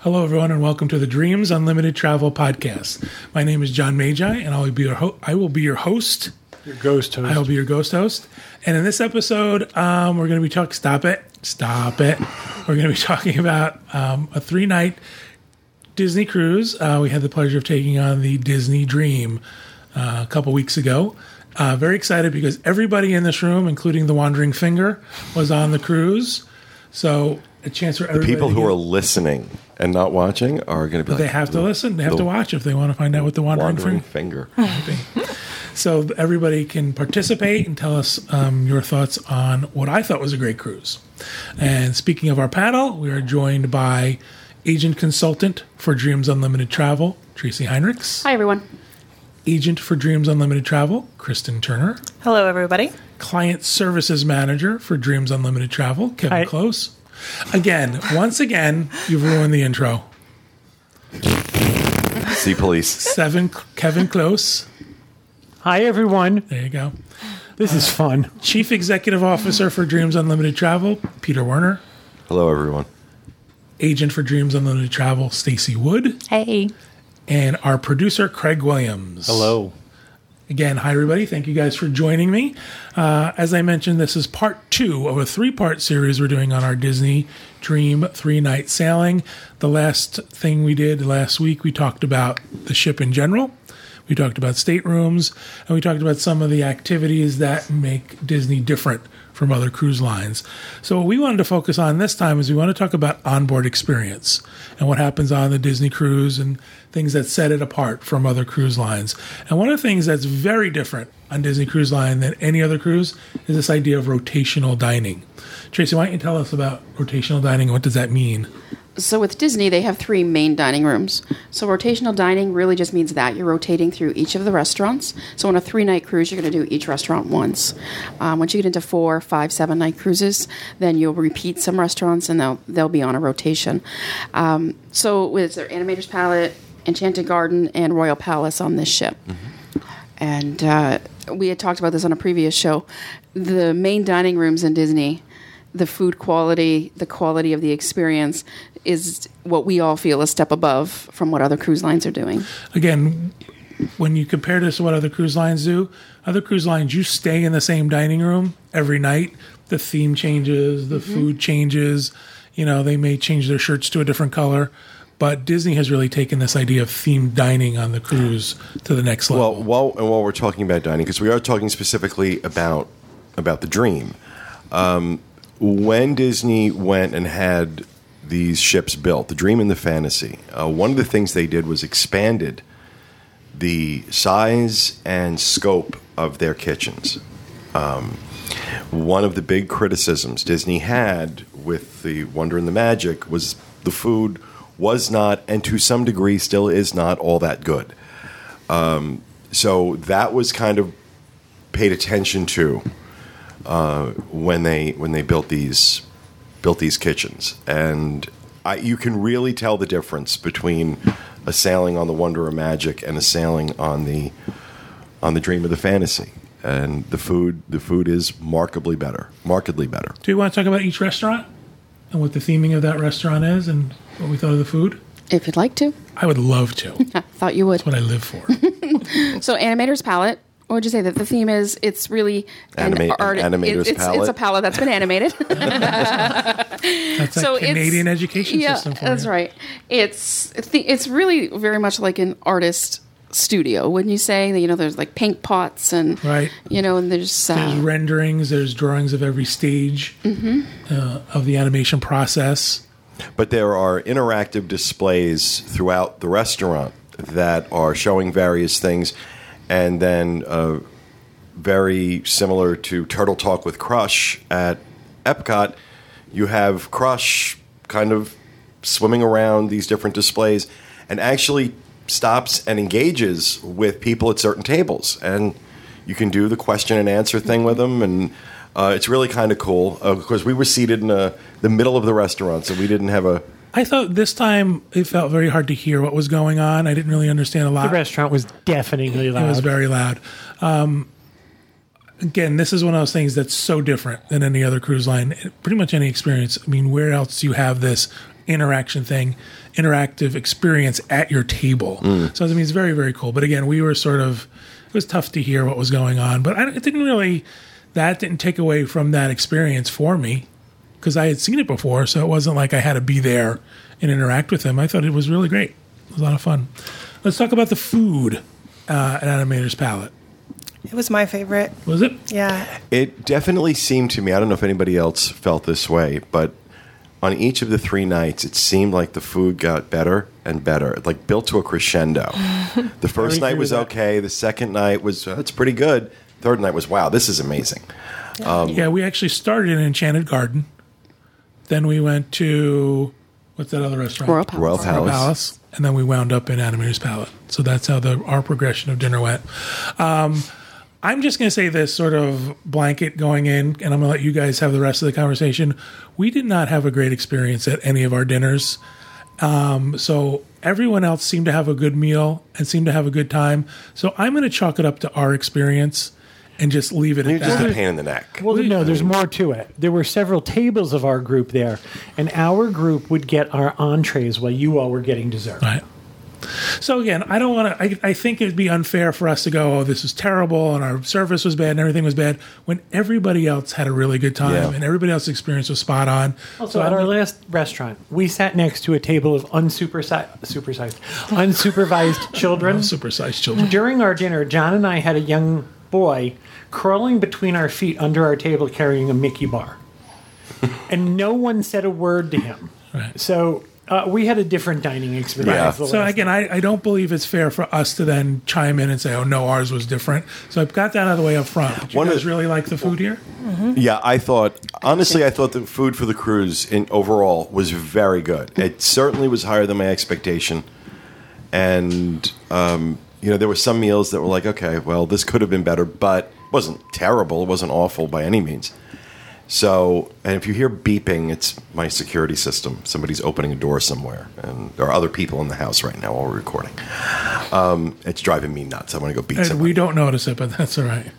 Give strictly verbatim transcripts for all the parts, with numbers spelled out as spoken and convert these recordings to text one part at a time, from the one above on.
Hello, everyone, and welcome to the Dreams Unlimited Travel Podcast. My name is John Magi, and I will be your ho- I will be your host. Your ghost host. I will be your ghost host. And in this episode, um, we're going to be talking. Stop it! Stop it! We're going to be talking about um, a three-night Disney cruise. Uh, we had the pleasure of taking on the Disney Dream uh, a couple weeks ago. Uh, very excited because everybody in this room, including the Wandering Finger, was on the cruise. So a chance for everybody. The people who get, are listening and not watching are going to be like, they have to listen. They have to watch if they want to find out what the Wandering, Wandering Finger. Finger. So everybody can participate and tell us um, your thoughts on what I thought was a great cruise. And speaking of our panel, we are joined by agent consultant for Dreams Unlimited Travel, Tracy Heinrichs. Hi, everyone. Agent for Dreams Unlimited Travel, Kristen Turner. Hello, everybody. Client Services Manager for Dreams Unlimited Travel, Kevin Hi. Close. Again, once again, you've ruined the intro. See police. Seven, Kevin Close. Hi, everyone. There you go. This is fun. Chief Executive Officer for Dreams Unlimited Travel, Peter Werner. Hello, everyone. Agent for Dreams Unlimited Travel, Stacy Wood. Hey. And our producer, Craig Williams. Hello. Again, hi, everybody. Thank you guys for joining me. Uh, as I mentioned, this is part two of a three-part series we're doing on our Disney Dream three-night sailing. The last thing we did last week, we talked about the ship in general. We talked about staterooms, and we talked about some of the activities that make Disney different from other cruise lines. So what we wanted to focus on this time is we want to talk about onboard experience and what happens on the Disney cruise and things that set it apart from other cruise lines. And one of the things that's very different on Disney Cruise Line than any other cruise is this idea of rotational dining. Tracy, why don't you tell us about rotational dining and what does that mean? So with Disney, they have three main dining rooms. So rotational dining really just means that you're rotating through each of the restaurants. So on a three-night cruise, you're going to do each restaurant once. Um, once you get into four, five, seven-night cruises, then you'll repeat some restaurants, and they'll they'll be on a rotation. Um, so with their Animator's Palette, Enchanted Garden, and Royal Palace on this ship. Mm-hmm. And uh, we had talked about this on a previous show. The main dining rooms in Disney, the food quality, the quality of the experience is what we all feel a step above from what other cruise lines are doing. Again, when you compare this to what other cruise lines do, other cruise lines, you stay in the same dining room every night. The theme changes, the mm-hmm. food changes. You know, they may change their shirts to a different color. But Disney has really taken this idea of themed dining on the cruise to the next level. Well, while, and while we're talking about dining, because we are talking specifically about about the Dream, um, when Disney went and had these ships built, the Dream and the Fantasy, uh, one of the things they did was expanded the size and scope of their kitchens. Um, one of the big criticisms Disney had with the Wonder and the Magic was the food was not, and to some degree still is not, all that good. Um, so that was kind of paid attention to uh, when they when they built these built these kitchens, and I, you can really tell the difference between a sailing on the Wonder of Magic and a sailing on the on the Dream of the Fantasy. And the food the food is markedly better, markedly better. Do you want to talk about each restaurant and what the theming of that restaurant is and what we thought of the food? If you'd like to. I would love to. I thought you would. That's what I live for. So Animator's Palette. What would you say that the theme is? It's really Anima- an art. an animator's it, it's, palette. It's a palette that's been animated. That's So a Canadian it's- education yeah, system for that's you. right. It's it's really very much like an artist studio, wouldn't you say? You know, there's like paint pots and Right. you know, and there's uh, There's renderings, there's drawings of every stage mm-hmm. uh, of the animation process. But there are interactive displays throughout the restaurant that are showing various things, and then uh, very similar to Turtle Talk with Crush at Epcot, you have Crush kind of swimming around these different displays and actually stops and engages with people at certain tables. And you can do the question and answer thing with them, and uh, it's really kind of cool. Uh, of course, we were seated in a, the middle of the restaurant, so we didn't have a... I thought this time it felt very hard to hear what was going on. I didn't really understand a lot. The restaurant was deafeningly loud. It was very loud. Um, again, this is one of those things that's so different than any other cruise line. Pretty much any experience. I mean, where else do you have this interaction thing, interactive experience at your table. So I mean, it's very, very cool. But again, we were sort of, it was tough to hear what was going on, but I, it didn't really, that didn't take away from that experience for me because I had seen it before. So it wasn't like I had to be there and interact with them. I thought it was really great. It was a lot of fun. Let's talk about the food uh, at Animator's Palette. It was my favorite. Was it? Yeah. It definitely seemed to me, I don't know if anybody else felt this way, but on each of the three nights, it seemed like the food got better and better, like built to a crescendo. The first night was okay. The second night was, uh, it's pretty good. Third night was, wow, this is amazing. Um, Yeah, we actually started in Enchanted Garden. Then we went to, what's that other restaurant? Royal Palace. Royal Royal Palace. Palace. And then we wound up in Animator's Palette. So that's how the our progression of dinner went. Um, I'm just going to say this sort of blanket going in, and I'm going to let you guys have the rest of the conversation. We did not have a great experience at any of our dinners. Um, so everyone else seemed to have a good meal and seemed to have a good time. So I'm going to chalk it up to our experience and just leave it You're at just that. a pain in the neck. Well, no, there's more to it. There were several tables of our group there, and our group would get our entrees while you all were getting dessert. Right. So again, I don't want to. I, I think it'd be unfair for us to go, "Oh, this is terrible," and our service was bad and everything was bad, when everybody else had a really good time Yeah. and everybody else's experience was spot on. Also, so at I'm- our last restaurant, we sat next to a table of unsupervised, supersized, unsupervised children. supersized children. During our dinner, John and I had a young boy crawling between our feet under our table carrying a Mickey bar. And no one said a word to him. Right. So uh, we had a different dining experience. Yeah. the So last again, I, I don't believe it's fair for us to then chime in and say, "Oh no, ours was different." So I've got that out of the way up front. Did you One of guys the- really like the food here? Yeah, I thought, honestly, I thought the food for the cruise in overall was very good. It certainly was higher than my expectation. And, um, you know, there were some meals that were like, okay, well, this could have been better, but it wasn't terrible. It wasn't awful by any means. So, and if you hear beeping, it's my security system. Somebody's opening a door somewhere, and there are other people in the house right now while we're recording. Um, it's driving me nuts. I want to go beat And somebody. we don't notice it, but that's all right.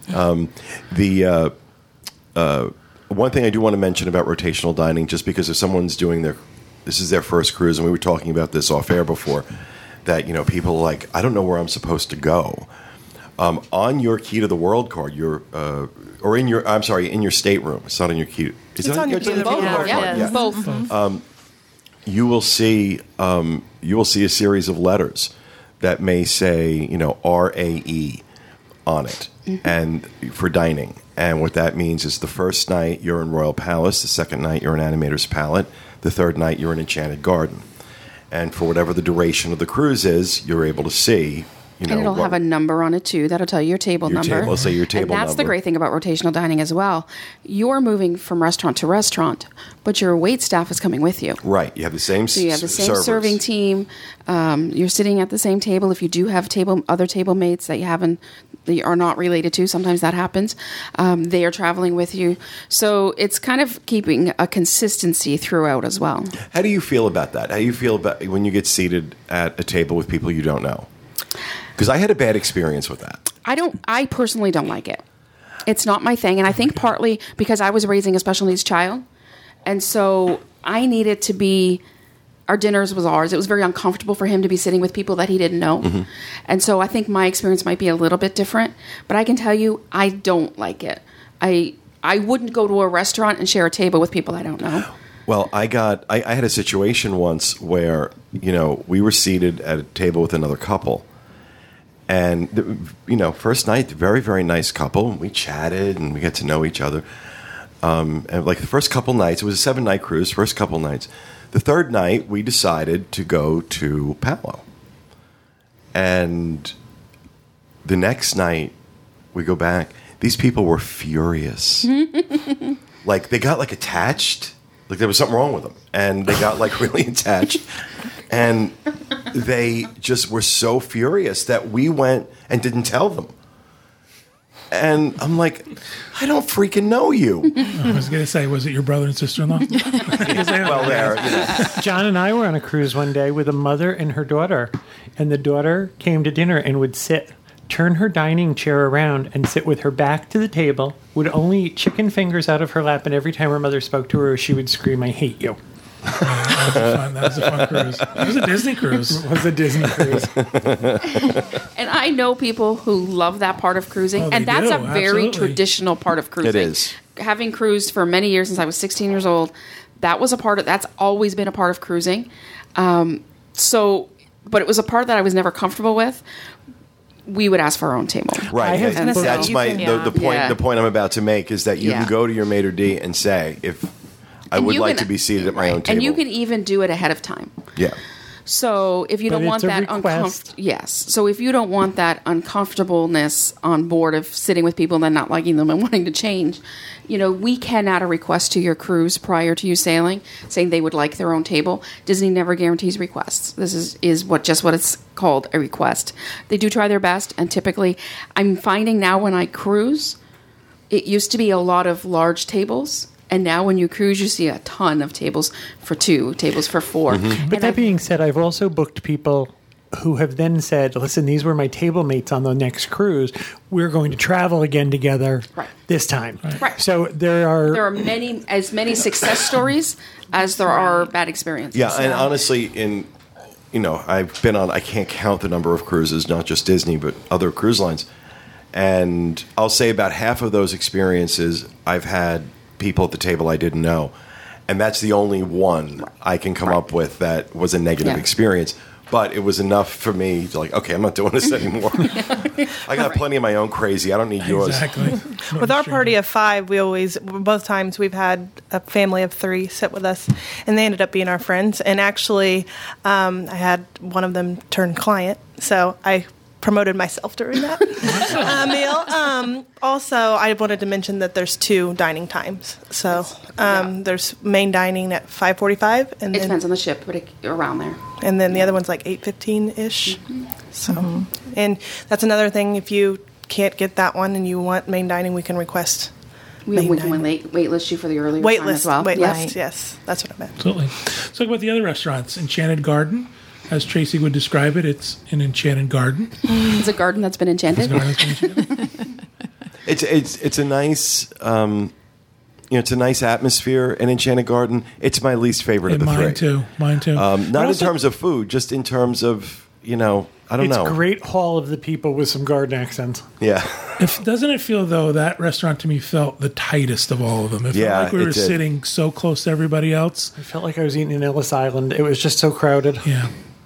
The uh, uh, one thing I do want to mention about rotational dining, just because if someone's doing their, this is their first cruise, and we were talking about this off air before, that you know people are like, I don't know where I'm supposed to go. Um, on your key to the world card, your uh, or in your, I'm sorry, in your stateroom. It's not on your key. Is It's it on your key to the key world world card, card? Yeah, Yeah. both. You will see um, you will see a series of letters that may say, you know, R A E on it, and for dining. And what that means is the first night you're in Royal Palace, the second night you're in Animator's Palette, the third night you're in Enchanted Garden. And for whatever the duration of the cruise is, you're able to see, you know, And it'll what- have a number on it too. That'll tell you your table Your number. table, say your table And that's the number. great thing about rotational dining as well. You're moving from restaurant to restaurant, but your wait staff is coming with you. right. You have the same. So you have the s- same servers. serving team. Um, you're sitting at the same table. If you do have table other table mates that you haven't, that you are not related to, sometimes that happens. Um, they are traveling with you, so it's kind of keeping a consistency throughout as well. How do you feel about that? How do you feel about when you get seated at a table with people you don't know? Because I had a bad experience with that. I don't. I personally don't like it. It's not my thing, and I think partly because I was raising a special needs child, and so I needed to be. Our dinners was ours. It was very uncomfortable for him to be sitting with people that he didn't know, Mm-hmm. and so I think my experience might be a little bit different. But I can tell you, I don't like it. I I wouldn't go to a restaurant and share a table with people I don't know. Well, I got I, I had a situation once where you know we were seated at a table with another couple, and the, you know first night very very nice couple. We chatted and we got to know each other. Um, and like the first couple nights, it was a seven night cruise. First couple nights, the third night we decided to go to Palo, and the next night we go back. These people were furious. Like they got like attached. Like there was something wrong with them, and they got like really attached, and they just were so furious that we went and didn't tell them. And I'm like, I don't freaking know you. I was going to say, was it your brother and sister-in-law? Well, there, you know. John and I were on a cruise one day with a mother and her daughter, and the daughter came to dinner and would sit, turn her dining chair around, and sit with her back to the table, would only eat chicken fingers out of her lap, and every time her mother spoke to her, she would scream, "I hate you." That was a fun, that was a fun cruise. It was a Disney cruise. It was a Disney cruise. And I know people who love that part of cruising, Oh, they and that's do, a very absolutely. traditional part of cruising. It is. Having cruised for many years since I was sixteen years old, that was a part of that's always been a part of cruising. Um, so, but it was a part that I was never comfortable with. We would ask for our own table. Right. I have and been- that's You my can- the, yeah. the point. Yeah. The point I'm about to make is that you Yeah. can go to your maitre d' and say, if I And would you like can- to be seated at my own table. And you can even do it ahead of time. yeah. So if you But don't want it's a that request. uncomfortable, yes. So if you don't want that uncomfortableness on board of sitting with people and then not liking them and wanting to change, you know, we can add a request to your cruise prior to you sailing, saying they would like their own table. Disney never guarantees requests. This is is what just what it's called, a request. They do try their best, and typically, I'm finding now when I cruise, it used to be a lot of large tables. And now when you cruise, you see a ton of tables for two, tables for four. But And that I've- being said, I've also booked people who have then said, listen, these were my table mates on the next cruise. We're going to travel again together Right. this time. Right. So there are, there are many as many success stories as there are bad experiences. Yeah, and honestly, in you know, I've been on. I can't count the number of cruises, not just Disney, but other cruise lines. And I'll say about half of those experiences, I've had people at the table I didn't know, and that's the only one I can come up with that was a negative Yeah. experience. But it was enough for me to like, okay, I'm not doing this anymore. I got plenty of my own crazy. I don't need yours. Exactly. With our party of five, we always, both times we've had a family of three sit with us, and they ended up being our friends. And actually, um, I had one of them turn client, so I promoted myself during that uh, meal. Um, also, I wanted to mention that there's two dining times. So um, Yeah. there's main dining at five forty-five, and It then depends on the ship, but it, around there. and then the other one's like eight fifteen ish. So, and that's another thing. If you can't get that one and you want main dining, we can request We, main we can dining. wait, wait list you for the earlier Wait time list, as well. wait Yes. list. Yes, that's what I meant. Absolutely. Let's talk about the other restaurants. Enchanted Garden, as Tracy would describe it, it's an enchanted garden. It's a garden that's been enchanted. Garden that's been enchanted. It's it's it's a nice um, you know it's a nice atmosphere. An Enchanted Garden. It's my least favorite And of the mine three. too. Mine too. Um, But not in also- terms of food, just in terms of you know I don't it's know. great hall of the people with some garden accents. Yeah, If, doesn't it feel though that restaurant to me felt the tightest of all of them? It felt Yeah, like we it were did. sitting so close to everybody else. I felt like I was eating in Ellis Island. It was just so crowded. Yeah.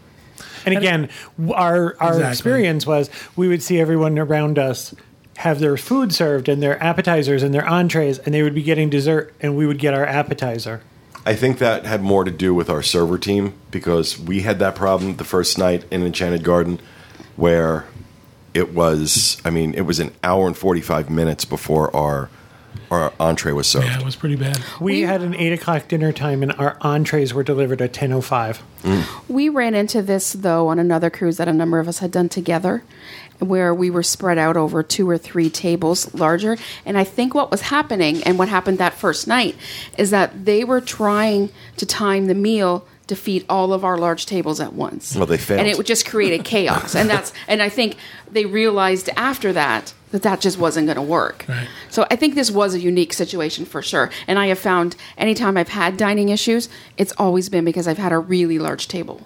And again, w- our our Exactly. experience was we would see everyone around us have their food served and their appetizers and their entrees, and they would be getting dessert, and we would get our appetizer. I think that had more to do with our server team because we had that problem the first night in Enchanted Garden, where it was. I mean, it was an hour and forty-five minutes before our our entree was served. Yeah, it was pretty bad. We, We- had an eight o'clock dinner time, and our entrees were delivered at ten o five. We ran into this, though, on another cruise that a number of us had done together, where we were spread out over two or three tables larger. And I think what was happening, and what happened that first night, is that they were trying to time the meal to feed all of our large tables at once. Well, they failed. And it would just create a chaos. and that's and I think they realized after that that that just wasn't going to work. Right. So I think this was a unique situation for sure. And I have found anytime I've had dining issues, it's always been because I've had a really large table.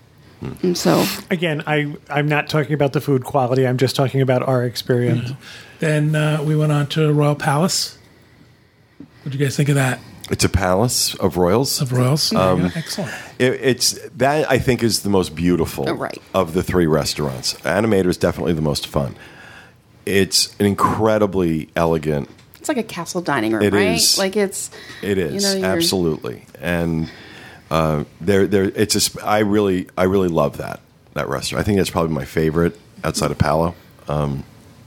And so Again, I I'm not talking about the food quality. I'm just talking about our experience. Then uh, we went on to Royal Palace. What do you guys think of that? It's a palace of royals. Of Royals? Um, Yeah, excellent. It, it's that I think is the most beautiful Oh, right. of the three restaurants. Animator is definitely the most fun. It's an incredibly elegant. it's like a castle dining room, It right? is. Like it's It is you know, you're- absolutely, and uh, there, there. It's a. sp- I really, I really love that that restaurant. I think that's probably my favorite outside of Palo. Um,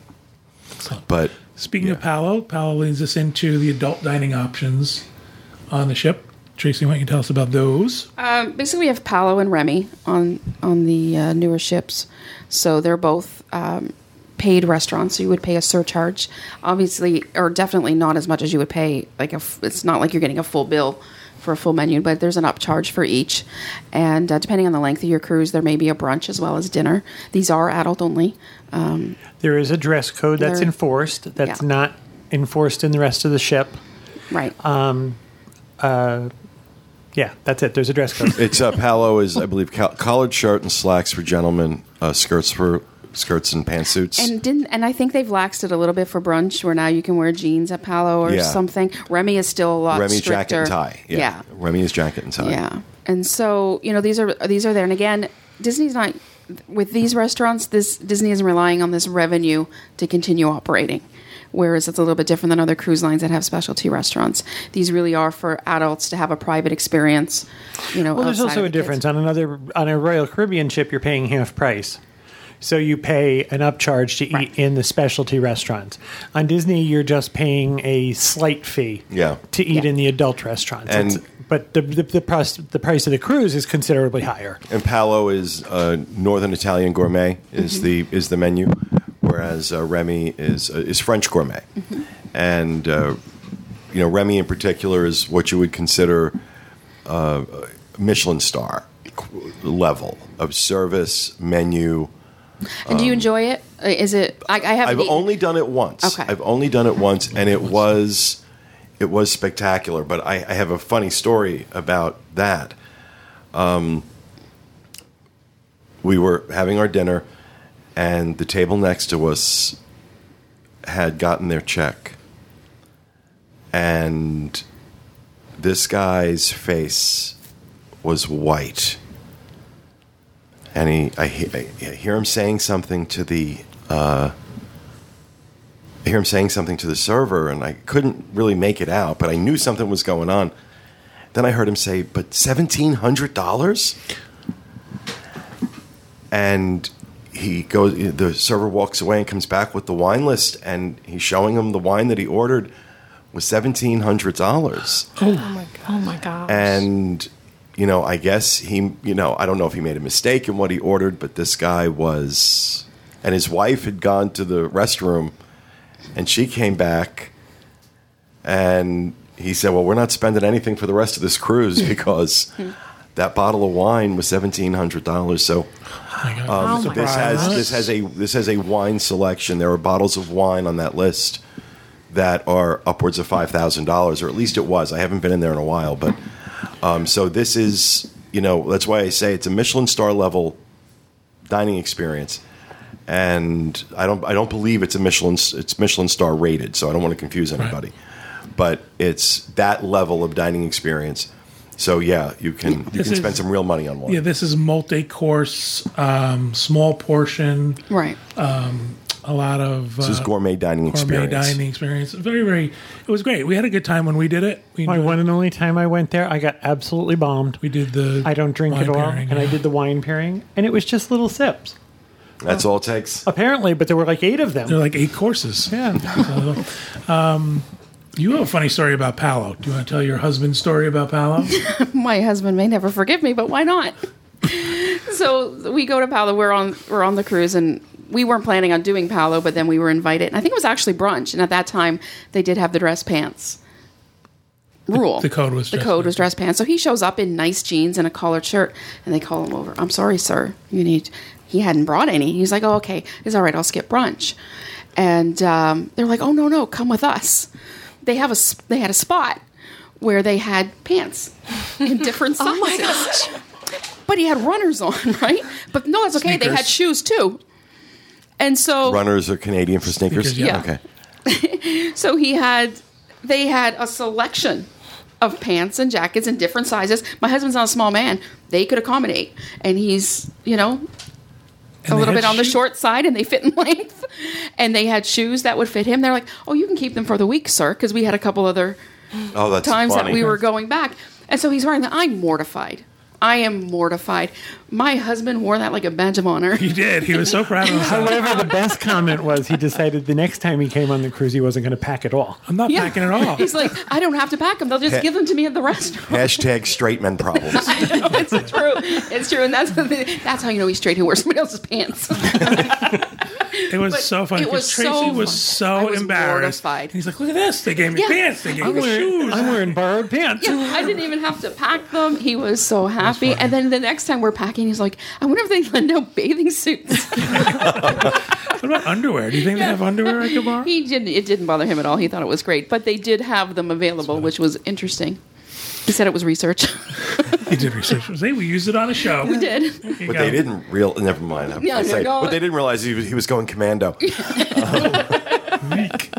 but Speaking yeah. of Palo, Palo leads us into the adult dining options on the ship. Tracy, why don't you tell us about those? Um, basically, we have Palo and Remy on on the uh, newer ships, so they're both um, paid restaurants. So you would pay a surcharge, obviously, or definitely not as much as you would pay. Like a, f- it's not like you're getting a full bill for a full menu, but there's an upcharge for each. And uh, depending on the length of your cruise, there may be a brunch as well as dinner. These are adult only. Um, There is a dress code that's There- enforced. That's Yeah. not enforced in the rest of the ship. right. Yeah, that's it. There's a dress code. It's uh, Palo is, I believe, co- collared shirt and slacks for gentlemen, uh, skirts for skirts and pantsuits. And didn't and I think they've laxed it a little bit for brunch, where now you can wear jeans at Palo or Yeah. something. Remy is still a lot Remy stricter. jacket and tie. Yeah. yeah. Remy is jacket and tie. Yeah. And so, you know, these are these are there. And again, Disney's not with these restaurants, this Disney isn't relying on this revenue to continue operating. Whereas it's a little bit different than other cruise lines that have specialty restaurants. These really are for adults to have a private experience. You know, Well, there's outside also of a the kids. difference. On another on a Royal Caribbean ship, you're paying half price. So you pay an upcharge to eat Right. in the specialty restaurants. On Disney, you're just paying a slight fee Yeah. to eat Yeah. in the adult restaurants. And- It's- but the, the, the, price, the price of the cruise is considerably higher. And Palo is uh, Northern Italian gourmet is Mm-hmm. the is the menu, whereas uh, Remy is uh, is French gourmet, Mm-hmm. and uh, you know Remy in particular is what you would consider uh, Michelin star level of service menu. And do you enjoy it? Uh, Is it? I, I haven't. I've eaten- only done it once. Okay. I've only done it once, and it was it was spectacular. But I, I have a funny story about that. Um, we were having our dinner, and the table next to us had gotten their check, and this guy's face was white. And he, I, he- I hear him saying something to the, uh, I hear him saying something to the server, and I couldn't really make it out, but I knew something was going on. Then I heard him say, "But seventeen hundred dollars?" And he goes. The server walks away and comes back with the wine list, and he's showing him the wine that he ordered was seventeen hundred dollars. Oh my god. Oh my gosh. And, you know, I guess he, you know, I don't know if he made a mistake in what he ordered, but this guy was, and his wife had gone to the restroom, and she came back, and he said, "Well, we're not spending anything for the rest of this cruise because that bottle of wine was seventeen hundred dollars." So, um, Oh my this has gosh. this has a this has a wine selection. There are bottles of wine on that list that are upwards of five thousand dollars, or at least it was. I haven't been in there in a while, but um, so this is, you know, that's why I say it's a Michelin star level dining experience, and I don't I don't believe it's a Michelin it's Michelin star rated, so I don't want to confuse anybody, but it's that level of dining experience. So yeah, you can you This can is- spend some real money on one. Yeah, this is multi-course, um, small portion, Right. a lot of uh, This is gourmet dining gourmet experience. dining experience. Very, very. It was great. We had a good time when we did it. We My enjoyed- one and only time I went there, I got absolutely bombed. We did the. I don't drink wine at all, pairing, and I yeah. did the wine pairing, and it was just little sips. That's all it takes. Apparently, but there were like eight of them. They're like eight courses. Yeah. So, um, you have a funny story about Palo. Do you want to tell your husband's story about Palo? My husband may never forgive me, but why not? So we go to Palo. We're on we're on the cruise, and we weren't planning on doing Palo, but then we were invited. And I think it was actually brunch, and at that time they did have the dress pants rule. the code was the dress code pants. was dress pants. So he shows up in nice jeans and a collared shirt, and they call him over. "I'm sorry, sir. You need." He hadn't brought any. He's like, "Oh, okay, it's all right. I'll skip brunch." And um, they're like, "Oh no, no, come with us." They have a s- they had a spot where they had pants in different sizes. Oh my gosh. But he had runners on, right? But no, that's okay. They had Sneakers. shoes too. And so Runners are Canadian for sneakers. Sneakers, yeah. Okay. so he had they had a selection of pants and jackets in different sizes. My husband's not a small man. They could accommodate. And he's, you know, And a they little had bit on the shoe- short side, and they fit in length. And they had shoes that would fit him. They're like, "Oh, you can keep them for the week, sir," because we had a couple other Oh, that's times funny. that we were going back. And so he's wearing that. I'm mortified. I am mortified. My husband wore that like a badge of honor. He did. He was so proud of himself. However, the best comment was he decided the next time he came on the cruise, he wasn't going to pack at all. I'm not Yeah. packing at all. He's like, "I don't have to pack them. They'll just give them to me at the restaurant." Hashtag straight men problems. No, it's true. It's true, and that's that's how you know he's straight. He wears somebody else's pants. It was But so funny it was because Tracy so was fun. so I was embarrassed. mortified. And he's like, "Look at this! They gave me Yeah. pants. They gave I'm me wearing, shoes." I'm wearing borrowed pants. Yeah, I didn't even have to pack them. He was so happy. And then the next time we're packing, he's like, "I wonder if they lend out bathing suits." What about underwear? Do you think they have underwear I could borrow? He didn't. It didn't bother him at all. He thought it was great. But they did have them available, which was interesting. He said it was research. He did research. Hey, we used it on a show. We did. There you But go. they didn't real. Never mind. I'm Yeah, gonna no, say, no. but they didn't realize he was, he was going commando. Weak.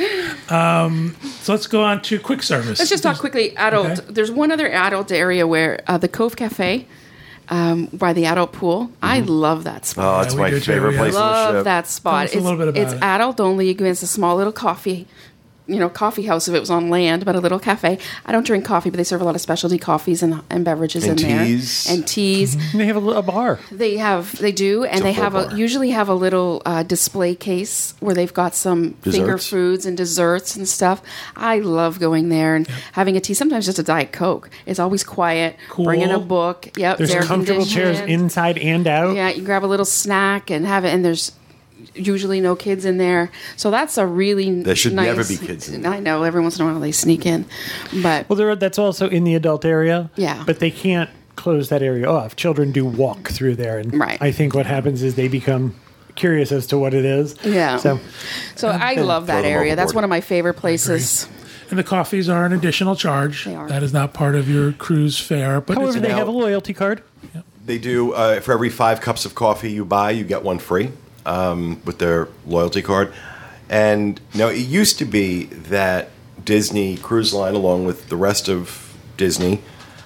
Um, so let's go on to quick service. Let's just talk quickly. Adult. Okay. There's one other adult area where uh, the Cove Cafe um, by the adult pool. I love that spot. Oh, it's Yeah, we my do too, favorite yeah. place on the love ship. that spot. us a little bit about it's it. adult only. It's a small little coffee, you know, coffee house if it was on land, but a little cafe. I don't drink coffee, but they serve a lot of specialty coffees and, and beverages And in teas. there. And teas. And they have a, li- a bar. They have, they do, and a they full have a bar. usually have a little uh, display case where they've got some finger Desserts? foods and desserts and stuff. I love going there and having a tea. Sometimes just a Diet Coke. It's always quiet. Cool. Bring in a book. Yep, There's air comfortable chairs conditioned. inside and out. Yeah, you can grab a little snack and have it, and there's usually no kids in there. So that's a really There should nice, never be kids in there. I know, every once in a while they sneak in. But Well, there, that's also in the adult area. Yeah. But they can't close that area off. Children do walk through there. And Right. I think what happens is they become curious as to what it is. Yeah. So so I love Throw that them area. That's overboard. one of my favorite places. And the coffees are an additional charge. They are. That is not part of your cruise fare. But however, it's they now- have a loyalty card. They do. Uh, for every five cups of coffee you buy, you get one free um, with their loyalty card. And now it used to be that Disney Cruise Line, along with the rest of Disney,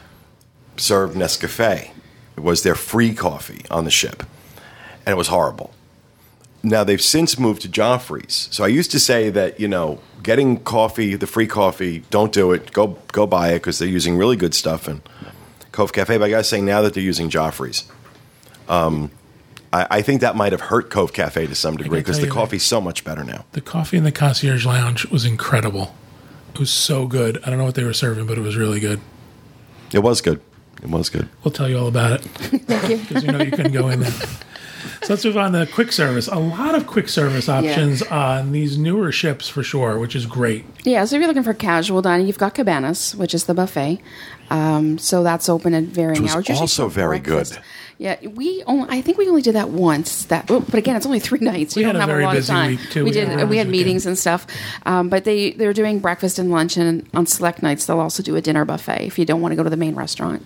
served Nescafe. It was their free coffee on the ship, and it was horrible. Now they've since moved to Joffrey's. So I used to say that, you know, getting coffee, the free coffee, don't do it. Go go buy it because they're using really good stuff in Cove Cafe. But I got to say now that they're using Joffrey's, um, I, I think that might have hurt Cove Cafe to some degree can because tell the you that- coffee's so much better now. the coffee in the concierge lounge was incredible. It was so good. I don't know what they were serving, but it was really good. It was good. It was good. We'll tell you all about it. Thank you. Because you know you couldn't go in there. So let's move on to quick service. A lot of quick service options on these newer ships for sure, which is great. Yeah, so if you're looking for casual dining, you've got Cabanas, which is the buffet. Um, so that's open at varying Which was hours. usually also for very breakfast. good. Yeah, we only, I think we only did that once. That, oh, but again, it's only three nights. We You had don't a have very a lot busy of time. week, too. We We had did. a We had busy meetings and stuff. Um, but they they're doing breakfast and lunch, and on select nights they'll also do a dinner buffet if you don't want to go to the main restaurant.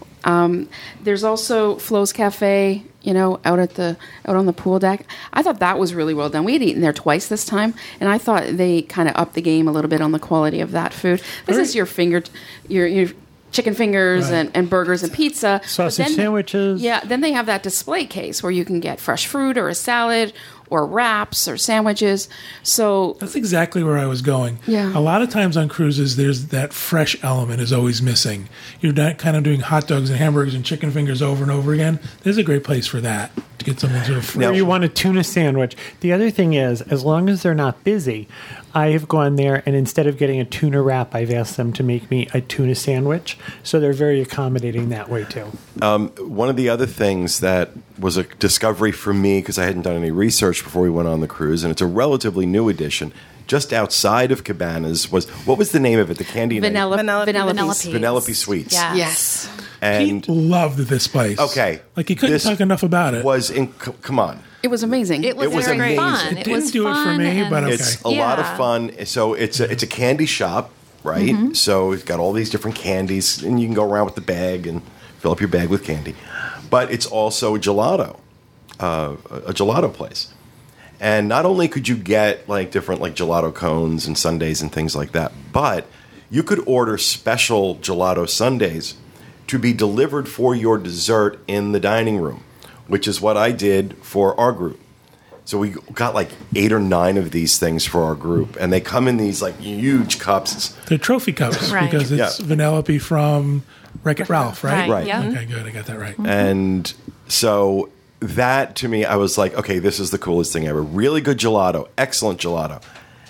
Um, there's also Flo's Cafe, you know, out at the out on the pool deck. I thought that was really well done. We had eaten there twice this time, and I thought they kind of upped the game a little bit on the quality of that food. This Very- is your finger, your your chicken fingers Right. and, and burgers and pizza, But Sausage then- sandwiches. Yeah, then they have that display case where you can get fresh fruit or a salad or wraps or sandwiches. So That's exactly where I was going. Yeah. A lot of times on cruises, there's that fresh element is always missing. You're not kind of doing hot dogs and hamburgers and chicken fingers over and over again. There's a great place for that to get something sort of fresh. Or you want a tuna sandwich. The other thing is, as long as they're not busy, I have gone there and instead of getting a tuna wrap, I've asked them to make me a tuna sandwich. So they're very accommodating that way too. One of the other things that was a discovery for me, because I hadn't done any research before we went on the cruise, and it's a relatively new addition, just outside of Cabanas, was, what was the name of it? The candy name? vanilla, Vanilla- vanilla, Vanellope. piece. Vanellope Sweets. Yeah. Yes. And He loved this place. Okay. Like he couldn't This talk enough about it. was in, c- come on. It was amazing. It was, It was very amazing. fun. It It, didn't was do it for fun me, and- but okay. It's a lot of Yeah. fun. So it's a, it's a candy shop, right? Mm-hmm. So it's got all these different candies, and you can go around with the bag and fill up your bag with candy. But it's also gelato, uh, a gelato place. And not only could you get like different like gelato cones and sundaes and things like that, but you could order special gelato sundaes to be delivered for your dessert in the dining room, which is what I did for our group. So we got like eight or nine of these things for our group, and they come in these like huge cups. They're trophy cups Right. because it's Yeah. Vanellope from Wreck-It Ralph, right? Right. Right. Yeah. Okay, good. I got that right. And so that to me, I was like, okay, this is the coolest thing ever. Really good gelato, excellent gelato,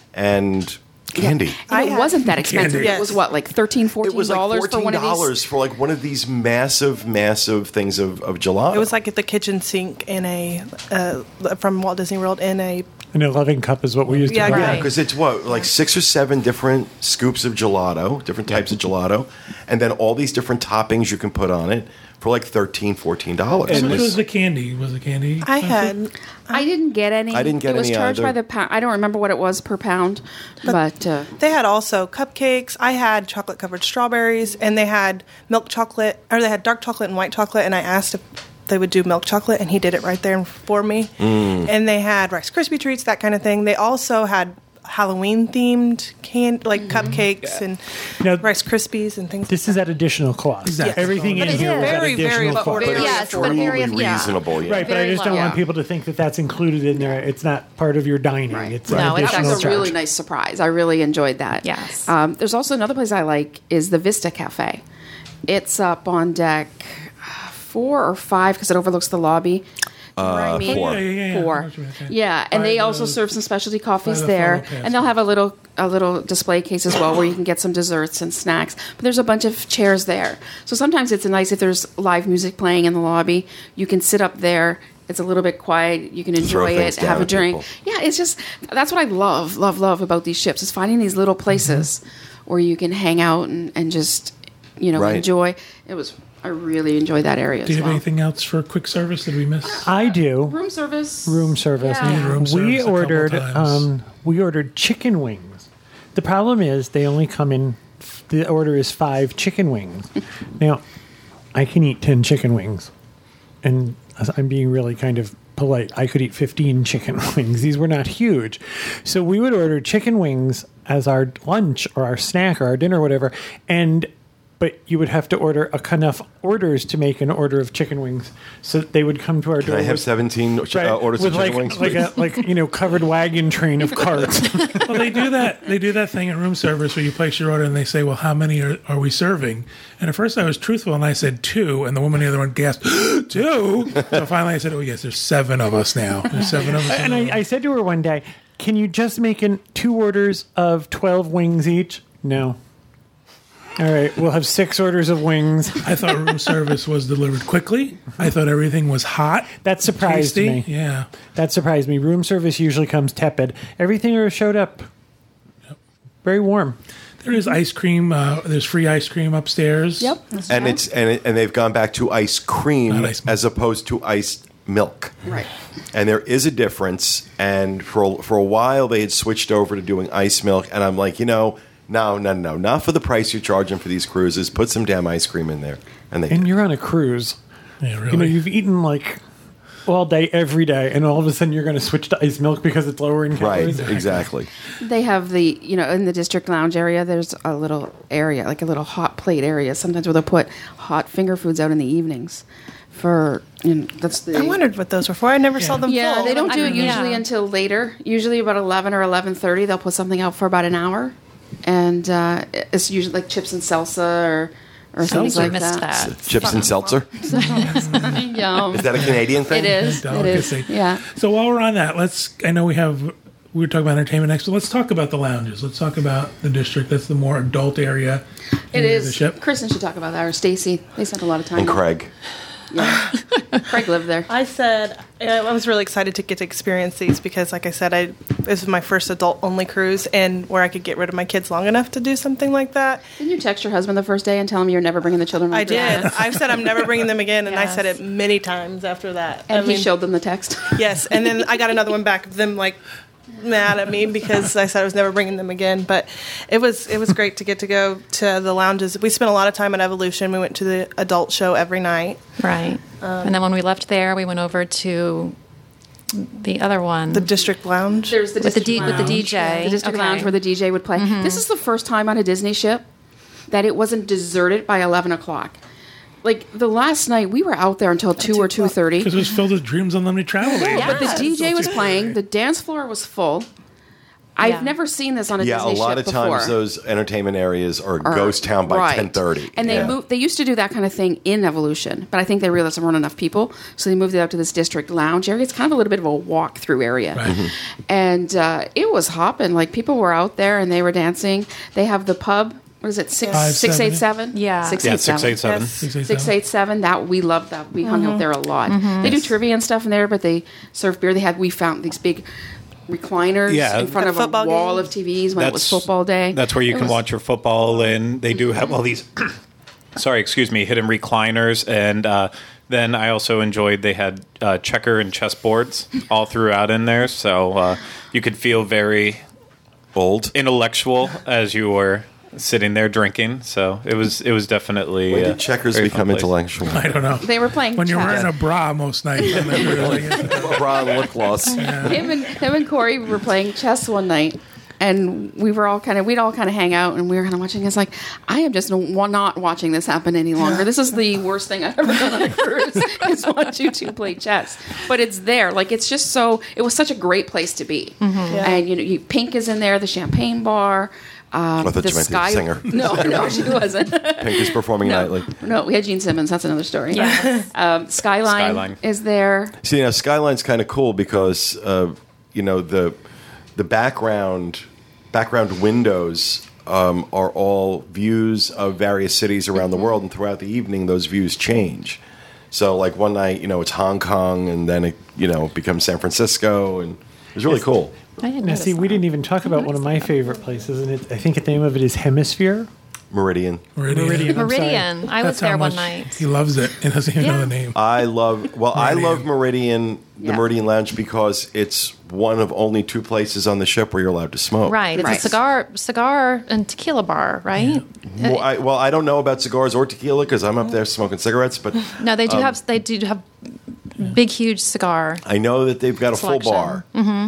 and candy. I And it had- wasn't that expensive. Candy. It was what, like thirteen dollars, It fourteen was like dollars for fourteen one of these? dollars for like one of these massive, massive things of, of gelato. It was like at the kitchen sink in a uh, from Walt Disney World in a An eleven cup is what we used to Yeah, buy. right. Because it's what, like six or seven different scoops of gelato, different types of gelato, and then all these different toppings you can put on it for like thirteen dollars, fourteen dollars. How And much this- was the candy? Was the candy? I expensive? had I didn't get any. I didn't get It was any charged either. by the pound. I don't remember what it was per pound, but, uh, They had also cupcakes. I had chocolate covered strawberries, and they had milk chocolate, or they had dark chocolate and white chocolate. And I asked if they would do milk chocolate, and he did it right there for me. Mm. And they had Rice Krispie treats, that kind of thing. They also had Halloween themed can like cupcakes and Now, Rice Krispies and things. This is at additional cost. Exactly. Everything But in it here is was at very, very additional affordable. cost. But it's Yeah, it's the truly very- yeah. reasonable. Yeah. Right, but I Very just don't low. want Yeah. people to think that that's included in there. It's not part of your dining. Right. It's No, an it's that additional was a charge. really nice surprise. I really enjoyed that. Yes. Um, there's also another place I like is the Vista Cafe. It's up on deck four or five because it overlooks the lobby. You know what I mean? four. Yeah, yeah, yeah, yeah. I know Four. what you mean, okay. Yeah, and By they the- also serve some specialty coffees by the there, photo pass. and they'll have a little a little display case as well where you can get some desserts and snacks. But there's a bunch of chairs there, so sometimes it's nice if there's live music playing in the lobby. You can sit up there. It's a little bit quiet. You can Throw enjoy things it, have down a at drink. people. Yeah, it's just that's what I love, love, love about these ships is finding these little places where you can hang out and, and just you know Right. enjoy. It was I really enjoyed that area Do as you have well. anything else for quick service? Did we miss? I do. Room service. Room service. Yeah. Room service we a couple ordered times. um, we ordered chicken wings. The problem is they only come in. The order is five chicken wings. Now, I can eat ten chicken wings, and as I'm being really kind of polite. I could eat fifteen chicken wings. These were not huge, so we would order chicken wings as our lunch or our snack or our dinner, or whatever, and. But you would have to order a, enough orders to make an order of chicken wings, so that they would come to our Can door. I have with- seventeen Right, uh, orders with of chicken like, wings? like a like you know covered wagon train of carts. Well, they do that. They do that thing at room service where you place your order and they say, "Well, how many are, are we serving?" And at first, I was truthful and I said two, and the woman the other one gasped, two. So finally, I said, "Oh yes, there's seven of us now. There's seven of us." And I, I said to her one day, "Can you just make in two orders of twelve wings each?" No. All right, we'll have six orders of wings. I thought room service was delivered quickly. I thought everything was hot. That surprised tasty. me. Yeah. That surprised me. Room service usually comes tepid. Everything showed up very warm. There is ice cream. Uh, there's free ice cream upstairs. Yep. and it's and it, and they've gone back to ice cream Not ice milk. as opposed to iced milk. Right. And there is a difference. And for for a while they had switched over to doing ice milk, and I'm like, you know, no, no, no, not for the price you're charging for these cruises. Put some damn ice cream in there. And they And did. you're on a cruise. Yeah, really. You know, you've eaten like all day, every day, and all of a sudden you're going to switch to ice milk because it's lower in Right, calories. exactly. They have the, you know, in the district lounge area, there's a little area, like a little hot plate area, sometimes where they'll put hot finger foods out in the evenings for, you know, that's the. I wondered what those were for. I never saw them Yeah, full. they don't do it Yeah. usually until later. Usually about eleven or eleven thirty, they'll put something out for about an hour. And uh, it's usually like chips and salsa or, or things I like missed that. that. Chips and seltzer. Yum. Is that a Canadian thing? It is. It is. Delicacy. Yeah. So while we're on that, let's. I know we have. We were talking about entertainment next, so let's talk about the lounges. Let's talk about the district. That's the more adult area. It of is. The ship. Kristen should talk about that, or Stacy. They spent a lot of time. And there. Craig. Yeah. Craig lived there. I said I was really excited to get to experience these because, like I said, I this was my first adult-only cruise, and where I could get rid of my kids long enough to do something like that. Didn't you text your husband the first day and tell him you're never bringing the children? I after did. that? I've said I'm never bringing them again, and I Yes. said it many times after that. And I he mean, showed them the text. yes, and then I got another one back of them like mad at me because I said I was never bringing them again. But it was it was great to get to go to the lounges. We spent a lot of time at Evolution. We went to the adult show every night. Right. and then when we left there, we went over to the other one. The District Lounge. There's the With the district D- with the lounge. D J. Yeah, the district Okay. lounge where the D J would play. This is the first time on a Disney ship that it wasn't deserted by eleven o'clock. Like the last night, we were out there until two or two thirty. Because it was filled with Dreams Unlimited travel. Days. But the Yes. D J was playing. The dance floor was full. I've Yeah. never seen this on a Yeah, Disney a lot ship of times before. those entertainment areas are Or- ghost town by right. ten thirty. And they yeah. moved. They used to do that kind of thing in Evolution, but I think they realized there weren't enough people, so they moved it out to this district lounge area. It's kind of a little bit of a walk through area, Right. Mhm. and uh, it was hopping. Like people were out there and they were dancing. They have the pub. What is it? Six Five, six seven. eight seven. Yeah. six Yeah, eight six seven. eight seven. Yes. Six, eight, Six seven. eight seven. That we loved that. We hung out there a lot. They do trivia and stuff in there, but they serve beer. They had we found these big recliners Yeah. in front The of a football wall games. of T Vs when it was football day. That's where you It can was- watch your football, and they do have all these. sorry, excuse me, hidden recliners, and uh, then I also enjoyed they had uh, checker and chess boards all throughout in there, so uh, you could feel very Old. intellectual as you were sitting there drinking. So it was it was definitely When uh, did checkers very become fun place. intellectual? I don't know. They were playing when you're chess. wearing a bra most nights. I'm never really into that. Bra and lip gloss. him and him and Corey were playing chess one night, and we were all kind of we'd all kind of hang out, and we were kind of watching. It's like I am just no- not watching this happen any longer. This is the worst thing I've ever done on a cruise is watch you two play chess. But it's there, like it's just so. It was such a great place to be, Yeah. and you know, you, Pink is in there, the champagne bar. Um, I thought the you meant the sky singer. No, no, she wasn't. Pink is performing No, nightly. no, we had Gene Simmons. That's another story. Yeah. Um, Skyline, Skyline. is there. See, now Skyline's kind of cool because uh, you know the the background background windows um, are all views of various cities around the world, and throughout the evening, those views change. So, like one night, you know, it's Hong Kong, and then it you know becomes San Francisco, and it's really cool. I didn't Now, notice see, we that. didn't even talk about one of my favorite places, and it, I think the name of it is Hemisphere. Meridian. Meridian. Meridian. I'm sorry. Meridian. I was That's how there one much night. He loves it and doesn't even know Yeah. the name. I love well, I Meridian. love Meridian, the Yeah. Meridian Lounge, because it's one of only two places on the ship where you're allowed to smoke. Right. It's Right. a cigar, cigar and tequila bar, right? Well I, well, I don't know about cigars or tequila because I'm up there smoking cigarettes, but No, they do Um, have. They do have big, huge cigar. I know that they've got a full Selection. bar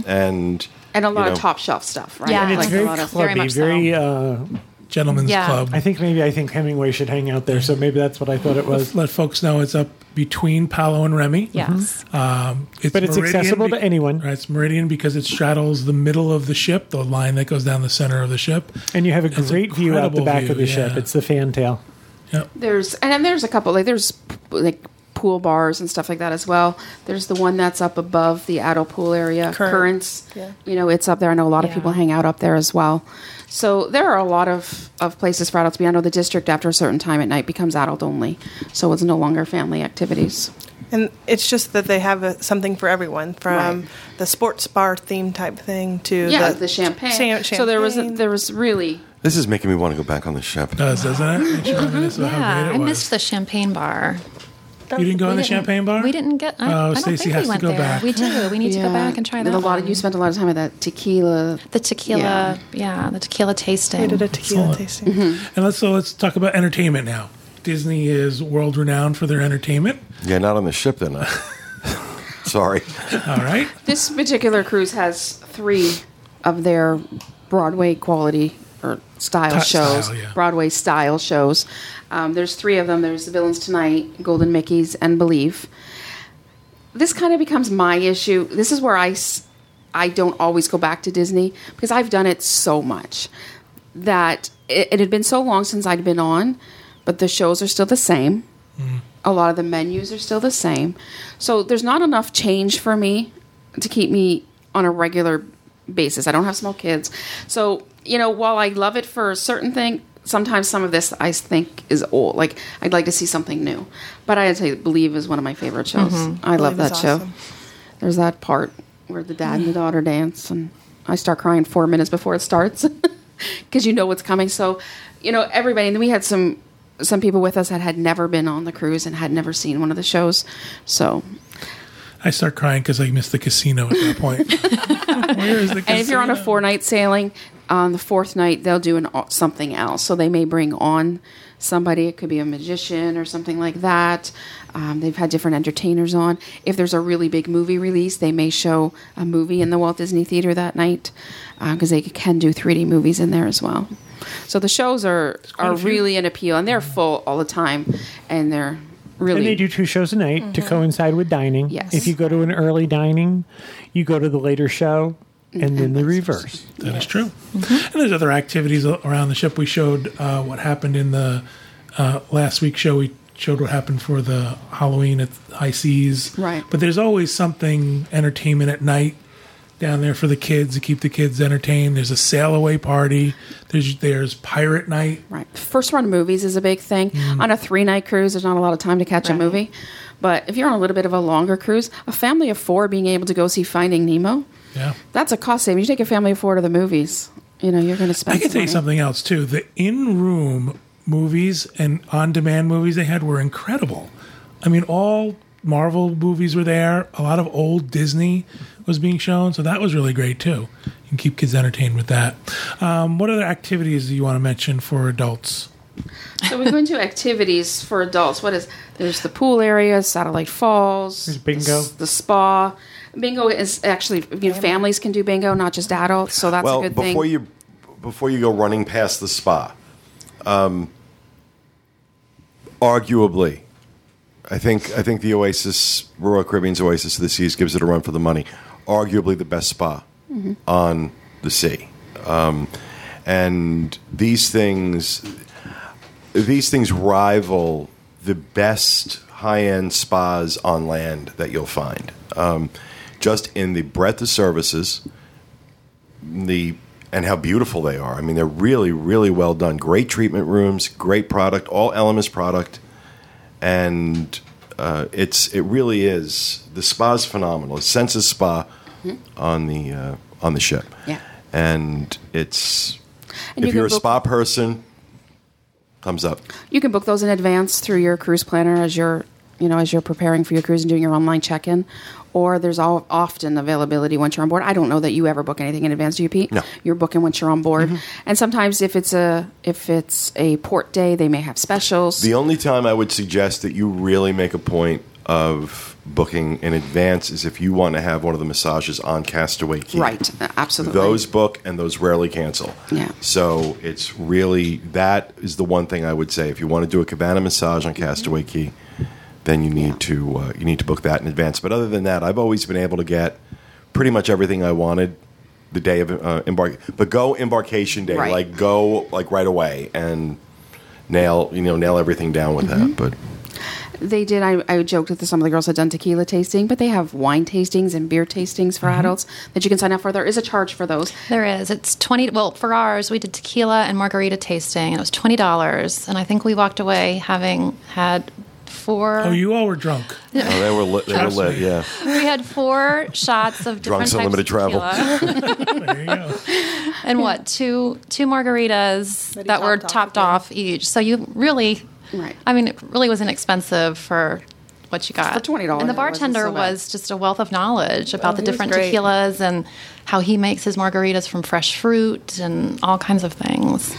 and And a you lot know, of top shelf stuff, right? Yeah. And it's Like very a lot of very clubby, much so. very. Uh, Gentlemen's Yeah. Club. I think maybe I think Hemingway should hang out there, so maybe that's what I thought it was. Let folks know it's up between Palo and Remy. Yes. Um, it's But it's Meridian accessible to anyone. Right, it's Meridian because it straddles the middle of the ship, the line that goes down the center of the ship. And you have a It's great view out the incredible back of the view, ship. yeah. It's the fantail. Yep. There's and then there's a couple like there's like pool bars and stuff like that as well. There's the one that's up above the adult pool area, Current. Currents. Yeah. You know, it's up there. I know a lot of Yeah. people hang out up there as well. So there are a lot of, of places for adults to be. I know the district after a certain time at night becomes adult only, so it's no longer family activities. And it's just that they have a, something for everyone, from Right. the sports bar theme type thing to Yeah, the, the, champagne. Cham- So there was a, champagne. there was really this is making me want to go back on the ship. It does, doesn't it? Makes you reminisce about Yeah. how great I it was. missed the champagne bar. You didn't go in the We didn't- champagne bar? We didn't get. I, Oh, I don't Stacey think has we to went go there. back. We do. We need to go back and try that. A lot of one. you spent a lot of time at that tequila. the tequila. Yeah. the tequila tasting. We did a tequila Excellent. tasting. And let's so let's talk about entertainment now. Disney is world renowned for their entertainment. Yeah, not on the ship then. Sorry. All right. This particular cruise has three of their Broadway quality or style Ti- shows, style, yeah. Broadway style shows. Um, there's three of them. There's The Villains Tonight, Golden Mickey's, and Believe. This kind of becomes my issue. This is where I, s- I don't always go back to Disney because I've done it so much that it, it had been so long since I'd been on, but the shows are still the same. A lot of the menus are still the same. So there's not enough change for me to keep me on a regular basis. I don't have small kids. So, you know, while I love it for a certain thing, sometimes some of this I think is old. Like, I'd like to see something new. But I'd say Believe is one of my favorite shows. I love Believe that is show. awesome. There's that part where the dad and the daughter dance, and I start crying four minutes before it starts because you know what's coming. So, you know, everybody, and then we had some some people with us that had never been on the cruise and had never seen one of the shows. So, I start crying because I missed the casino at that point. Where is the casino? and if you're on a four night sailing, on the fourth night they'll do an something else. So they may bring on somebody. It could be a magician or something like that. Um, they've had different entertainers on. If there's a really big movie release, they may show a movie in the Walt Disney Theater that night because they can do three D movies in there as well. So the shows are are a few. really an appeal, and they're full all the time, and they're really And they do two shows a night to coincide with dining. Yes. If you go to an early dining, you go to the later show, and then the reverse. That is true. And there's other activities a- around the ship. We showed uh, what happened in the uh, last week's show. We showed what happened for the Halloween at High Seas. Right. But there's always something entertainment at night down there for the kids to keep the kids entertained. There's a sail away party. There's there's pirate night. Right. First run movies is a big thing. On a three night cruise, there's not a lot of time to catch a Right. movie. But if you're on a little bit of a longer cruise, a family of four being able to go see Finding Nemo Yeah. That's a cost saving. You take a family of four to the movies. You know, you're going to spend. I can some tell you money. something else too. The in-room movies and on-demand movies they had were incredible. I mean, all Marvel movies were there. A lot of old Disney was being shown, so that was really great too. You can keep kids entertained with that. Um, what other activities do you want to mention for adults? So we go into activities for adults. What is there's the pool area, Satellite Falls, There's bingo. the, the spa. Bingo is actually you know, families can do bingo, not just adults. So that's well, a good thing. before you before you go running past the spa, um, arguably, I think I think the Oasis, Royal Caribbean's Oasis of the Seas, gives it a run for the money. Arguably the best spa Mm-hmm. on the sea, um, and these things these things rival the best high-end spas on land that you'll find. Um, just in the breadth of services, the and how beautiful they are. I mean, they're really, really well done. Great treatment rooms, great product, all Elemis product, and uh, it's it really is the spa's phenomenal. It's Senses Spa mm-hmm. on the uh, on the ship, yeah, and it's and if you you're a book, spa person, thumbs up. You can book those in advance through your cruise planner as you're you know as you're preparing for your cruise and doing your online check-in. Or there's all, often availability once you're on board. I don't know that you ever book anything in advance, do you, Pete? No. You're booking once you're on board. Mm-hmm. And sometimes if it's a if it's a port day, they may have specials. The only time I would suggest that you really make a point of booking in advance is if you want to have one of the massages on Castaway Cay. Right, absolutely. Those book and those rarely cancel. Yeah. So it's really, that is the one thing I would say. If you want to do a cabana massage on Castaway Cay, then you need yeah. to uh, you need to book that in advance. But other than that, I've always been able to get pretty much everything I wanted the day of uh, embark. But go embarkation day, right. like go like right away and nail you know nail everything down with mm-hmm. that. But they did. I, I joked that some of the girls had done tequila tasting, but they have wine tastings and beer tastings for mm-hmm. adults that you can sign up for. There is a charge for those. There is. It's twenty. Well, for ours, we did tequila and margarita tasting, and it was twenty dollars. And I think we walked away having had. Four. Oh, you all were drunk. Oh, they were lit. They were lit. Yeah. We had four shots of different Drunks types Unlimited of Travel. There you go. And what two two margaritas Maybe that topped were off topped again. off each. So you really, Right. I mean, it really was inexpensive for what you got For twenty dollars, And the it wasn't bartender so bad. was just a wealth of knowledge about Oh, the he was different great. tequilas and how he makes his margaritas from fresh fruit and all kinds of things.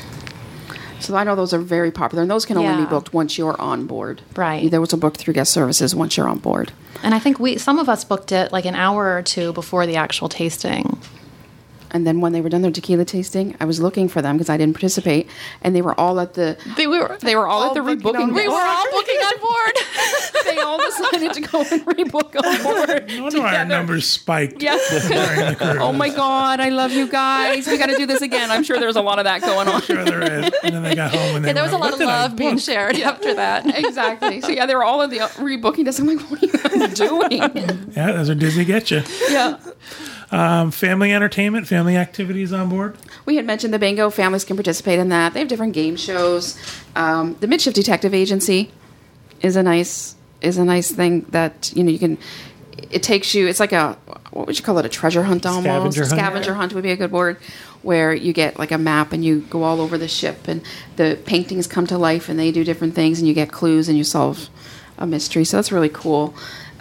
So I know those are very popular, and those can only Yeah. be booked once you're on board. Right. Those are booked through guest services once you're on board. And I think we some of us booked it like an hour or two before the actual tasting. And then when they were done their tequila tasting, I was looking for them because I didn't participate, and they were all at the They were they were all, all at the booking rebooking. on we were all booking on board. They all decided to go and rebook on board. No wonder why our numbers spiked. Yeah. during the cruise. Oh my God, I love you guys. We got to do this again. I'm sure there's a lot of that going on. Sure there is. And then they got home and they Yeah, there was a went, lot of "What did I love being book?" shared after that. Exactly. So yeah, they were all at the rebooking desk. I'm like, what are you guys doing? Yeah, that's where Disney gets you. Yeah. Um, family entertainment, family activities on board. We had mentioned the bingo. Families can participate in that. They have different game shows. Um, the Midshift Detective Agency is a nice is a nice thing that you know you can. It takes you. It's like a what would you call it? A treasure hunt almost. Scavenger hunt. Scavenger hunt would be a good word. Where you get like a map and you go all over the ship and the paintings come to life and they do different things and you get clues and you solve a mystery. So that's really cool.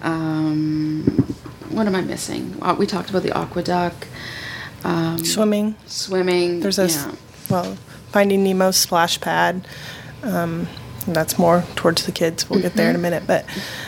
Um, what am I missing? Uh, we talked about the aqueduct. Um, Swimming. Swimming. There's a, yeah. well, Finding Nemo splash pad. Um, and that's more towards the kids. We'll get there in a minute. But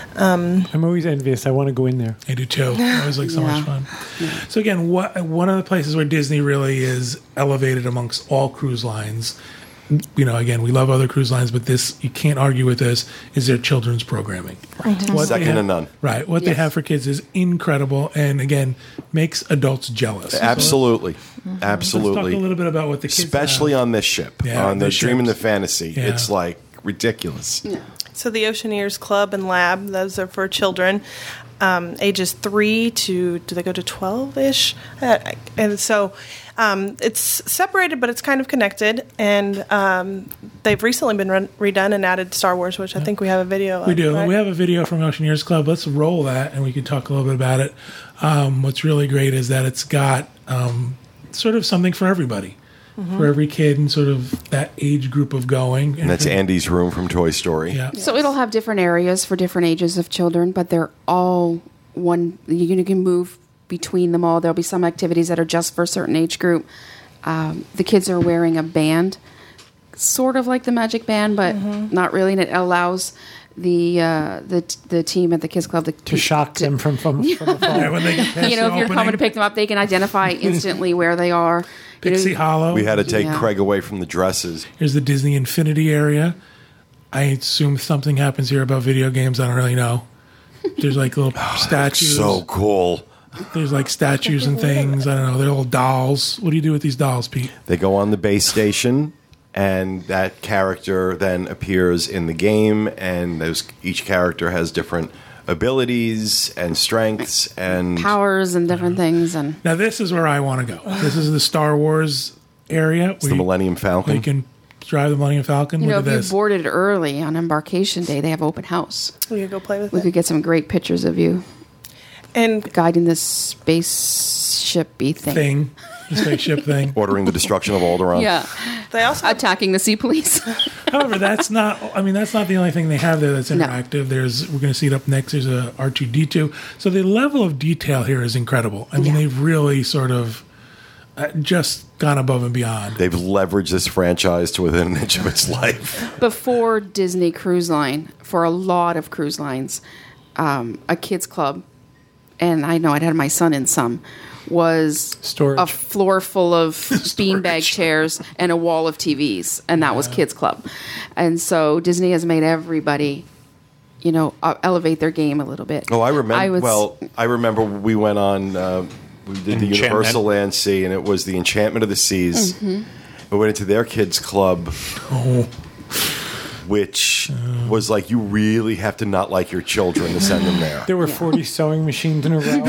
I'm always envious. I want to go in there. I do too. It always like so Yeah. much fun. So again, what one of the places where Disney really is elevated amongst all cruise lines. You know, again, we love other cruise lines, but this you can't argue with this. Is their children's programming? Right. Second to none. Right. What they Yes. have for kids is incredible, and again, makes adults jealous. Absolutely, Let's talk absolutely. a little bit about what the kids Especially have. on this ship, Yeah, on the this Dream and the ship's- Fantasy. yeah. It's like ridiculous. Yeah. So the Oceaneers Club and Lab, those are for children. um, ages three to, do they go to twelve-ish? Uh, and so um, it's separated, but it's kind of connected. And um, they've recently been run, redone and added Star Wars, which I think we have a video of. We do. Right? We have a video from Oceaneers Club. Let's roll that, and we can talk a little bit about it. Um, what's really great is that it's got um, sort of something for everybody, mm-hmm. for every kid and sort of that age group of going. And that's Andy's room from Toy Story. Yeah. So it'll have different areas for different ages of children, but they're all one. You can move between them all. There'll be some activities that are just for a certain age group. Um, the kids are wearing a band, sort of like the Magic Band, but mm-hmm. not really. And it allows the uh, the the team at the Kids Club to, to shock to, them from from, from the phone. Yeah, when they get past you know, the if you're opening. coming to pick them up, they can identify instantly where they are. Pixie you know, Hollow. We had to take Yeah. Craig away from the dresses. Here's the Disney Infinity area. I assume something happens here about video games. I don't really know. There's like little statues. So cool. There's like statues and things. I don't know. They're little dolls. What do you do with these dolls, Pete? They go on the base station, and that character then appears in the game, and those each character has different abilities and strengths and powers and different things. And Now this is where I want to go. This is the Star Wars area. it's the Millennium Falcon. You can drive the Millennium Falcon. you know, Look if at you this. boarded early on embarkation day, they have open house. We could go play with We it. could get some great pictures of you And guiding this spaceship-y thing. thing, the spaceship thing. Ordering the destruction of Alderaan. Yeah, they also have attacking the sea police. However, that's not. I mean, that's not the only thing they have there that's No. interactive. There's. We're going to see it up next. There's a R two D two. So the level of detail here is incredible. I mean, Yeah. they've really sort of uh, just gone above and beyond. They've leveraged this franchise to within an inch of its life. Before Disney Cruise Line, for a lot of cruise lines, um, a kids club, and I know I'd had my son in some, was Storage. a floor full of beanbag chairs and a wall of T Vs, and that was kids club. And so Disney has made everybody, you know, uh, elevate their game a little bit. Oh, I remember. I was- well, I remember we went on. Uh, we did the Enchantment. Universal Land Sea, and it was the Enchantment of the Seas. Mm-hmm. We went into their kids club, which was like you really have to not like your children to send them there. There were forty sewing machines in a row.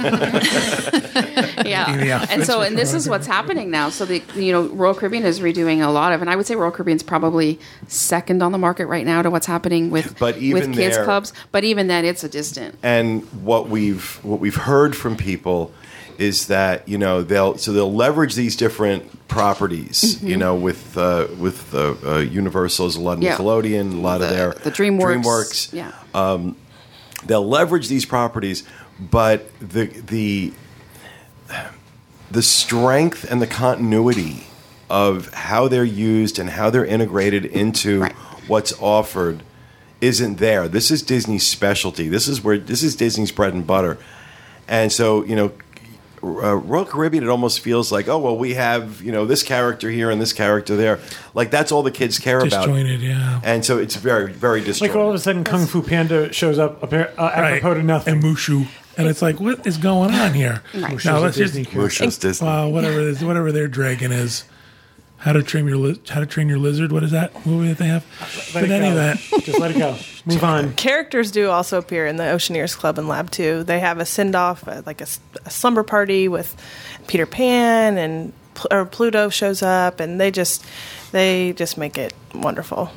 the Yeah, outfits and so for and this is Royal what's happening now. So the you know Royal Caribbean is redoing a lot of, and I would say Royal Caribbean's probably second on the market right now to what's happening with But even with kids there- clubs. But even then, it's a distant. And what we've what we've heard from people is that you know they'll so they'll leverage these different properties. Mm-hmm. You know, with uh, with uh, uh, Universal's a lot of Yeah. Nickelodeon, a lot of The- their the DreamWorks. DreamWorks. Yeah. They'll leverage these properties, but the the the strength and the continuity of how they're used and how they're integrated into Right. what's offered isn't there. This is Disney's specialty. This is where this is Disney's bread and butter. And so, you know, uh, Royal Caribbean, it almost feels like, oh, well, we have, you know, this character here and this character there. Like, that's all the kids care about. Disjointed, yeah. And so it's very, very disjointed. Like all of a sudden, Kung Fu Panda shows up appar- uh, apropos to nothing. And Mushu. And it's like, what is going on here? Mushu's Now a let's just Disney Mushu's Disney. well, whatever it is, whatever their dragon is. How to train your li- How to train your lizard? What is that movie that they have? Let but it any go. of that, Just let it go. Move on. characters do also appear in the Oceaneers Club and Lab too. They have a send off, uh, like a, s- a slumber party with Peter Pan, and Pl- or Pluto shows up, and they just they just make it wonderful.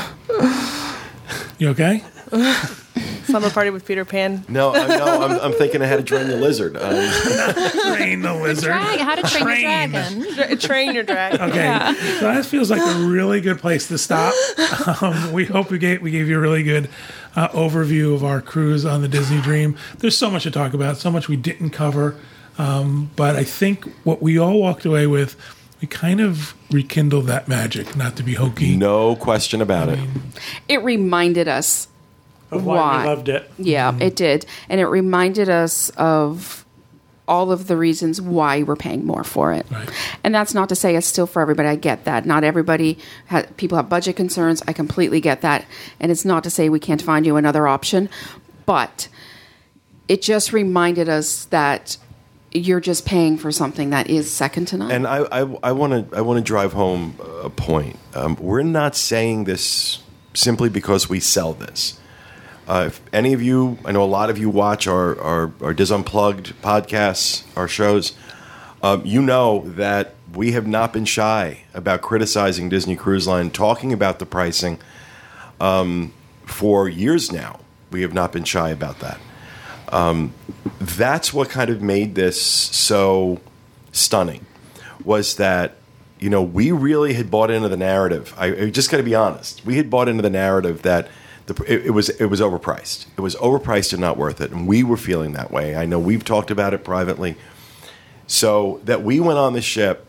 you okay? Slumber party with Peter Pan. No, I, no I'm, I'm thinking of how to train the lizard. Um, Train the lizard. Drag- how to train, Train. your dragon. Tra- train your dragon. Okay, so that feels like a really good place to stop. Um, we hope we gave we gave you a really good uh, overview of our cruise on the Disney Dream. There's so much to talk about, so much we didn't cover, um, but I think what we all walked away with, we kind of rekindled that magic. Not to be hokey. no question about it. It reminded us Of why, Why? we loved it. Yeah, it did. And it reminded us of all of the reasons why we're paying more for it. Right. And that's not to say it's still for everybody. I get that. Not everybody, ha- people have budget concerns. I completely get that. And it's not to say we can't find you another option. But it just reminded us that you're just paying for something that is second to none. And I, I, I want to, I want to drive home a point. Um, we're not saying this simply because we sell this. Uh, if any of you, I know a lot of you watch our, our, our Diz Unplugged podcasts, our shows, um, you know that we have not been shy about criticizing Disney Cruise Line, talking about the pricing um, for years now. We have not been shy about that. Um, that's what kind of made this so stunning, was that, you know, we really had bought into the narrative. I, I just got to be honest. We had bought into the narrative that the, it, it was it was overpriced. It was overpriced and not worth it, and we were feeling that way. I know we've talked about it privately. So that we went on the ship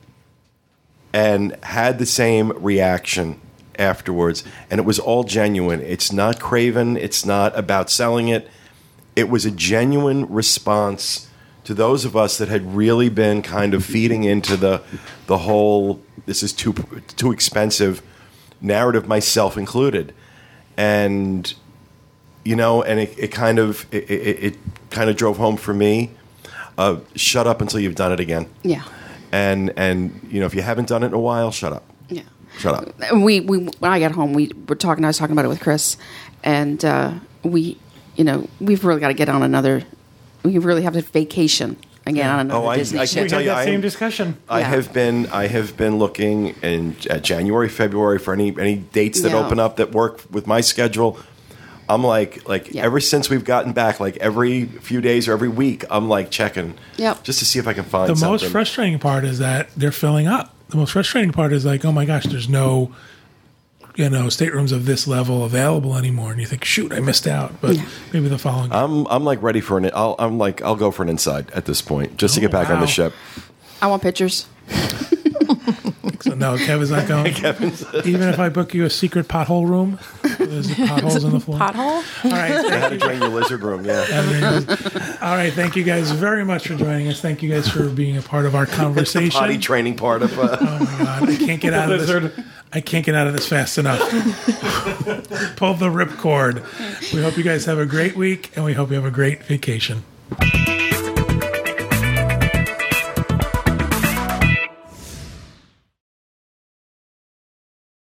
and had the same reaction afterwards, and it was all genuine. It's not craven. It's not about selling it. It was a genuine response to those of us that had really been kind of feeding into the the whole "this is too too expensive" narrative, myself included, and you know, and it, it kind of it, it, it kind of drove home for me. Uh, shut up until you've done it again. Yeah. And and you know, if you haven't done it in a while, shut up. Yeah. Shut up. We we when I got home, we were talking. I was talking about it with Chris, and uh, we, you know, we've really got to get on another. We really have to vacation again on another Oh, I- Disney I ship. can't We tell had you, that I same am- discussion. I Yeah. have been I have been looking in at January, February for any any dates that Yeah. open up that work with my schedule. I'm like like Yeah. ever since we've gotten back, like every few days or every week, I'm like checking Yep. just to see if I can find The something. most frustrating part is that they're filling up. The most frustrating part is like, oh my gosh, there's no, you know, staterooms of this level available anymore, and you think, shoot, I missed out. But Yeah. maybe the following. I'm I'm like ready for an I'll, I'm like I'll go for an inside at this point just to Oh, get back on the wow. ship. I want pictures. So no, Kevin's not going. Even if I book you a secret pothole room, there's potholes in the floor. Pothole? All right, How thank to you. drain your lizard room? Yeah, All right, thank you guys very much for joining us. Thank you guys for being a part of our conversation. potty training part of. Uh, Oh my god, I can't get out of this. I can't get out of this fast enough. Pull the ripcord. We hope you guys have a great week, and we hope you have a great vacation.